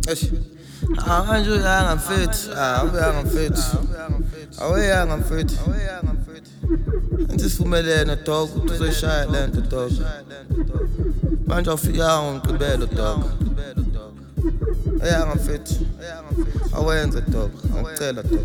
Eish. Manje uyanga mfethu. Uyanga mfethu. Awuyanga mfethu. Anti sivumelene dog, uzoshaya lento dog. Manje awufikanga ngomgqibelo dog. Uyanga mfethu. Awenze dog. Ngicela dog.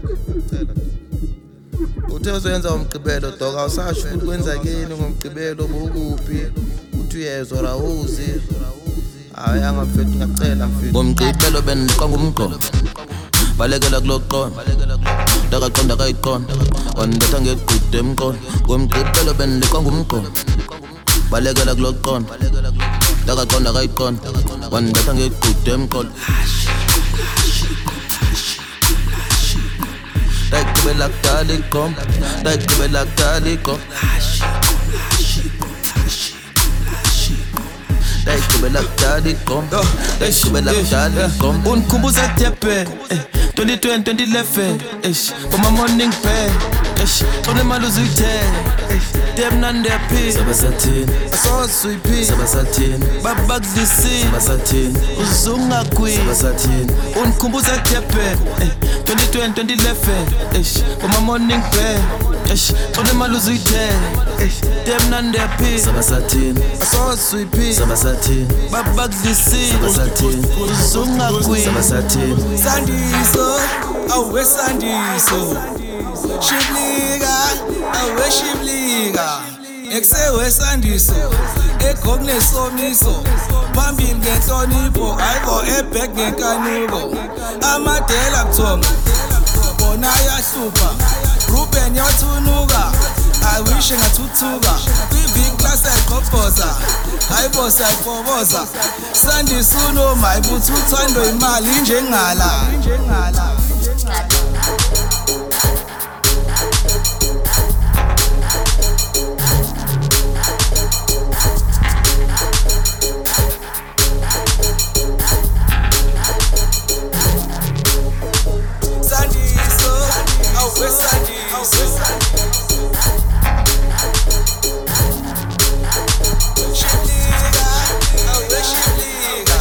Uthe uzoyenza ngomgqibelo dog, awusasho ukuthi kwenzakeni ngomgqibelo bukuphi. Uthi uyezwa la uzi. Ayanga mfethu ngiyacela mfethu. Ngomgqibelo bendiqonga umqondo. Balekela kuloqondo. Ndakaqonda kayiqonda. Wandetha ngequde emqondo. Ngomgqibelo bendiqonga umqondo. Balekela kuloqondo. Ndakaqonda kayiqonda. Wandetha ngequde emqondo. Ndayigqibela kudala iqomba. Ndayigqibela kudala iqomba. Ndayigqibela kudala iqomba. Ndayigqibela kudala iqomba. Undikhumbuza Durban 2020 2011 for my morning prayer. Xona imali uzuyithenga dem nandeyaphila Sabasathini, asosuyiphila sabasathini, babakudlisile sabasathini, uzungagwini sabasathini. undikhumbuza Durban 2020 2011 for my morning prayer. Xona imali uzuyithenga dem nandeyaphila Sabasathini, asosuyiphila sabasathini, babakudlisile sabasathini, uzungagwini sabasathini. Sandiso, awe Sandiso. Shiblika, awe Shiblika. Eksewe Sandiso, egogne somiso. Phambili ngenhlonipho, ayiko ebhek ngenkanuko. Amadela buthongo, bona ayahlupha. Ruben yothunuka, I wish ngathuthuka. Kwi-big class ayigqobhoza, hayibosa ayifoboza. Sandiso unoma ibuthi uthandwa imali njengala. Sandiso, awe Sandiso. Shiblika, awe Shiblika.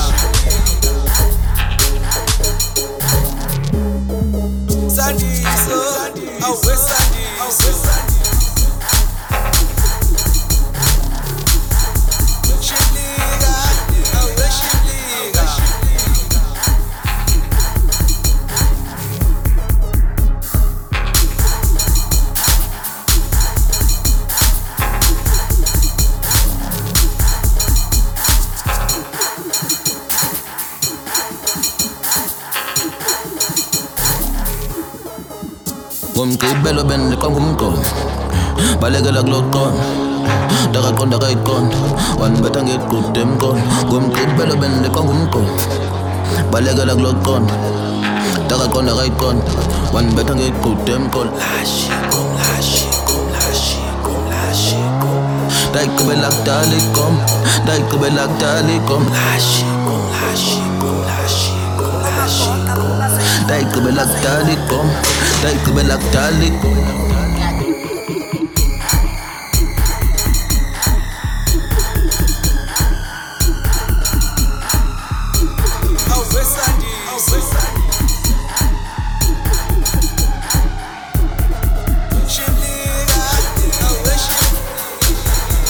Sandiso, awe Sandiso. Shiblika, awe Shiblika. Ngomgqibelo bendiqonga umqondo. Balekela kuloqondo. Ndakaqonda kayiqonda. Wandibetha ngequde emqondo. Ngomgqibelo bendiqonga umqondo. Balekela kuloqondo. Ndakaqonda kayiqonda. Wandibetha ngequde emqondo. Ndayigqibela kudala iqomba. Ndayigqibela kudala iqomba. Ndayigqibela kudala iqomba. Ndayigqibela kudala iqomba. Awe Sandiso. Shiblika, awe Shiblika.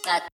that.